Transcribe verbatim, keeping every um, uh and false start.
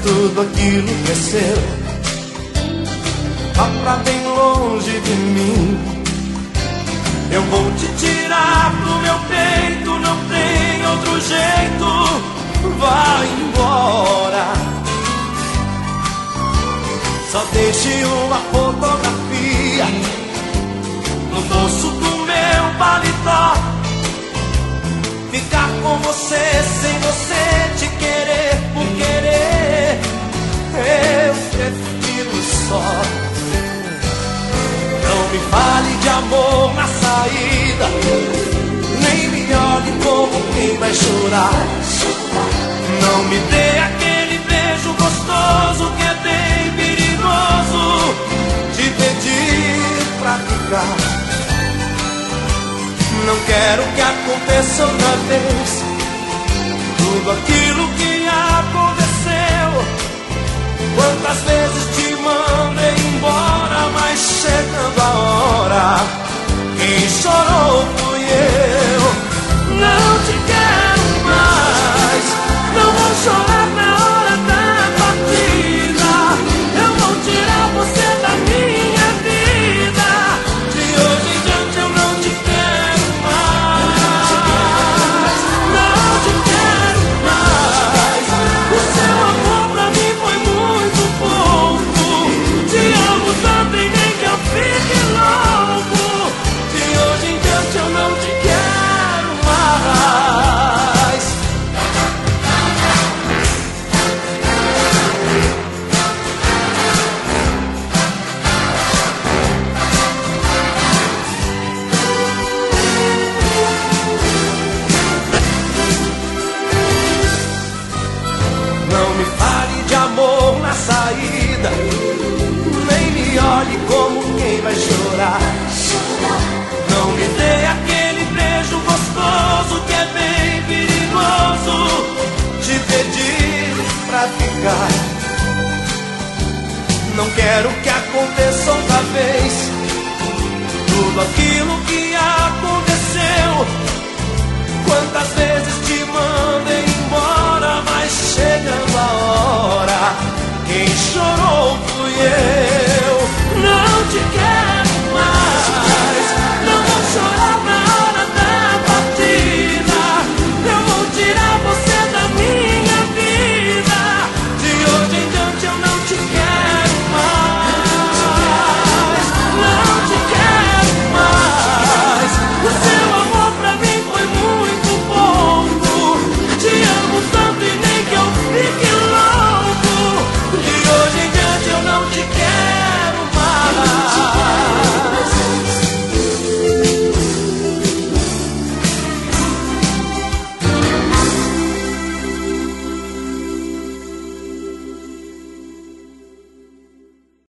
tudo aquilo que é seu. Vá pra bem longe de mim. Eu vou te tirar do meu peito, não tem outro jeito. Vai embora. Só deixe uma fotografia no bolso do meu paletó. Ficar com você sem você te querer por querer. Eu prefiro só. Não me fale de amor na saída, nem me olhe como quem vai chorar. Não me dê aquele beijo gostoso que é bem perigoso. Te pedir pra ficar. Não quero que aconteça outra vez tudo aquilo que aconteceu. Quantas vezes te mandei embora, mas chegando a hora, quem chorou fui eu. Não te quero mais, não vou chorar na hora da partida. Eu vou tirar você da minha vida. De hoje em diante eu não te quero mais. Não te quero mais. O seu amor pra mim foi muito pouco. Te amo tanto e nem que eu fique louco. De hoje em diante eu não te quero mais. Não me fale de amor na saída, nem me olhe como quem vai chorar. Não me dê aquele beijo gostoso que é bem perigoso. Te pedir pra ficar. Não quero que aconteça outra vez tudo aquilo que aconteceu. Quantas vezes